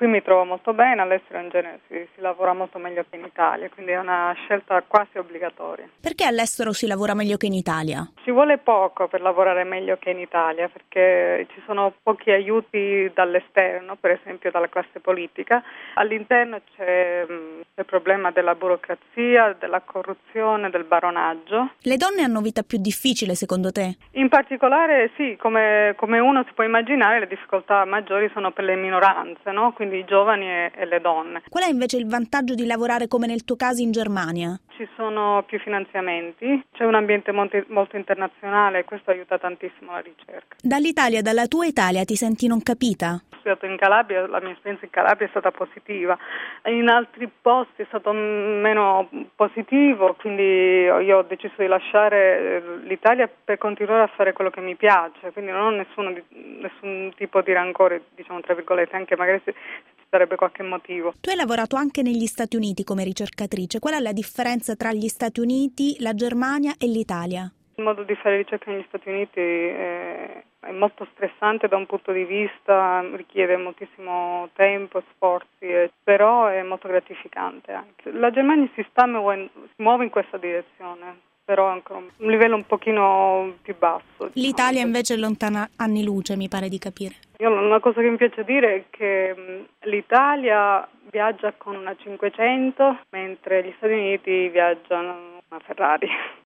Qui mi trovo molto bene, all'estero in genere si lavora molto meglio che in Italia, quindi è una scelta quasi obbligatoria. Perché all'estero si lavora meglio che in Italia? Ci vuole poco per lavorare meglio che in Italia, perché ci sono pochi aiuti dall'esterno, per esempio dalla classe politica. All'interno c'è il problema della burocrazia, della corruzione, del baronaggio. Le donne hanno vita più difficile secondo te? In particolare sì, come uno si può immaginare, le difficoltà maggiori sono per le minoranze, no? Quindi i giovani e le donne. Qual è invece il vantaggio di lavorare come nel tuo caso in Germania? Ci sono più finanziamenti, c'è un ambiente molto internazionale e questo aiuta tantissimo la ricerca. Dall'Italia, dalla tua Italia, ti senti non capita? Ho studiato in Calabria, la mia esperienza in Calabria è stata positiva, in altri posti è stato meno positivo, quindi io ho deciso di lasciare l'Italia per continuare a fare quello che mi piace, quindi non ho nessun tipo di rancore, diciamo tra virgolette, anche magari se ci sarebbe qualche motivo. Tu hai lavorato anche negli Stati Uniti come ricercatrice, qual è la differenza tra gli Stati Uniti, la Germania e l'Italia? Il modo di fare ricerca negli Stati Uniti è molto stressante da un punto di vista, richiede moltissimo tempo e sforzi, però è molto gratificante anche. La Germania si muove in questa direzione, però anche un livello un pochino più basso. L'Italia invece è lontana anni luce, mi pare di capire. Una cosa che mi piace dire è che l'Italia viaggia con una 500, mentre gli Stati Uniti viaggiano una Ferrari.